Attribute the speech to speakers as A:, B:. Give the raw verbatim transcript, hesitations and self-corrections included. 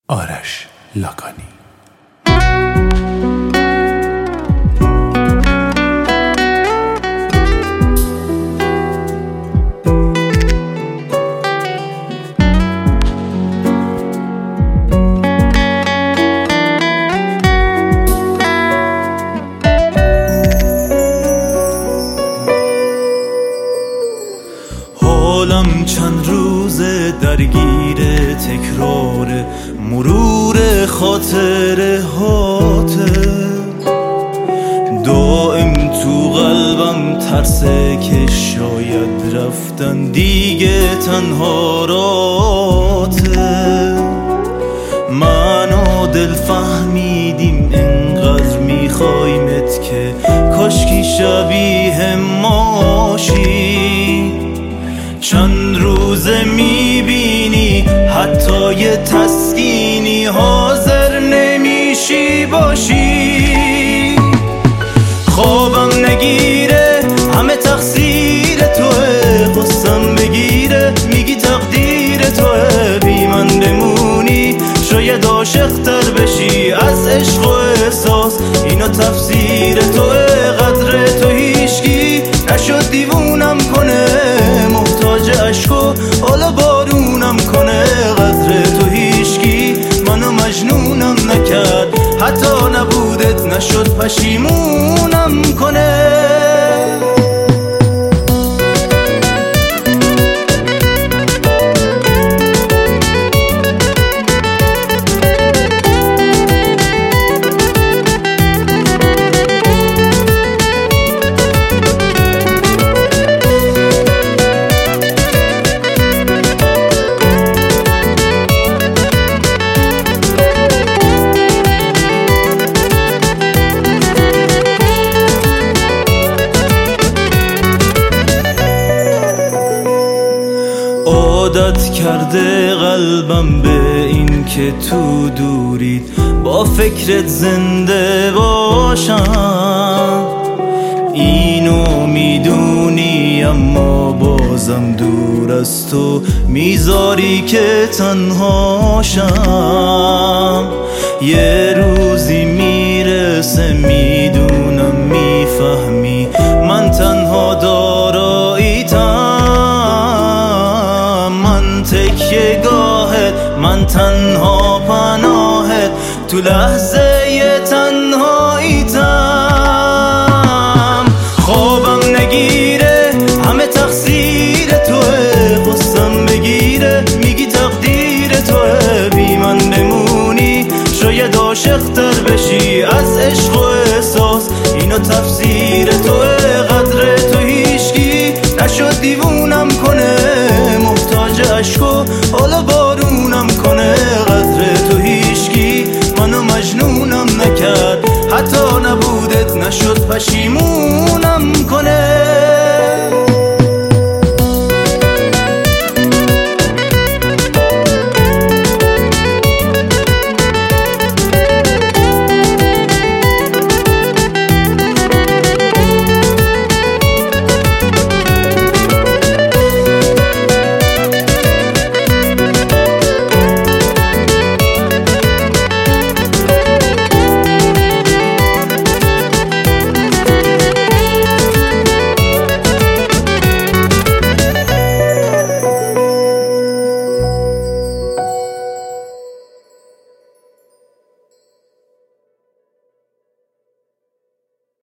A: آرش لاکانی.
B: حالم چند روز درگیر تکرار مرور خاطره هاته، دائم تو قلبم ترسه که شاید رفتن دیگه تنها راته. من و دل فهمیدیم انقدر میخوایمت که کاشکی شبیه ماشی. چند روزه میبینی حتی یه تسکینی حاضر نمیشی باشی. خوابم نگیره همه تقصیر توه، غصم بگیره میگی تقدیر توه. بی من بمونی شاید عاشق‌تر بشی از عشق و احساس، اینا تفسیر توه. قدر تو هیچکی نشد دیوونم کنه، محتاج عشق و حالا بارونم کنه. قدر تو هیچکی منو مجنونم نکرد، حتی نبودت نشد پشیمونم کنه. عادت کرده قلبم به این که تو دورید با فکرت زنده باشم. اینو میدونی اما بازم دور از تو میذاری که تنهاشم. یه روزی میرسه میدونم میفهمی من تنها داراییتم. تکیه گاهت من تنها پناهت تو لحظه ی تنهاییتم. خوابم نگیره همه تقصیر توه، غصم بگیره میگی تقدیر توه. بی من بمونی شاید عاشق‌تر بشی از عشق و احساس، اینا تفسیر توه. قدر تو هیچکی نشد دیوونم کنه، محتاج عشق و حالا بارونم کنه. قدر تو هیچکی منو مجنونم نکرد، حتی نبودت نشد پشیمون